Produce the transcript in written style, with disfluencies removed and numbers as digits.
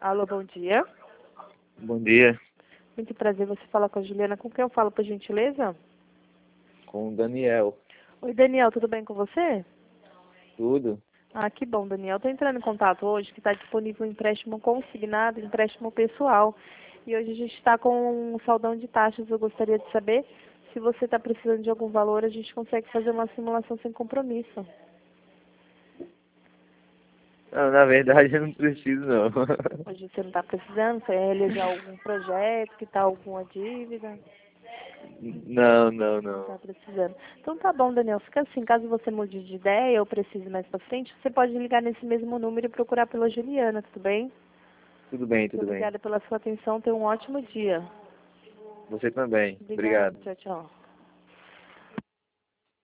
Alô, bom dia. Bom dia, Muito prazer você falar com a Juliana. Com quem eu falo, por gentileza? com o Daniel. Oi, Daniel, tudo bem com você? Tudo? Ah, que bom, Daniel. Estou entrando em contato hoje que está disponível um empréstimo consignado, empréstimo pessoal. E hoje a gente está com um saldão de taxas. Eu gostaria de saber se você está precisando de algum valor, a gente consegue fazer uma simulação sem compromisso. Não, na verdade eu não preciso não. Hoje você não está precisando, você realizar algum projeto, quitar alguma dívida. Não, Não está não. precisando. Então tá bom, Daniel. Fica assim, caso você mude de ideia ou precise mais pra frente, você pode ligar nesse mesmo número e procurar pela Juliana, tudo bem? Tudo bem, Muito tudo bem. obrigada pela sua atenção. Tenha um ótimo dia. Você também. Obrigada. Obrigado. Tchau, tchau.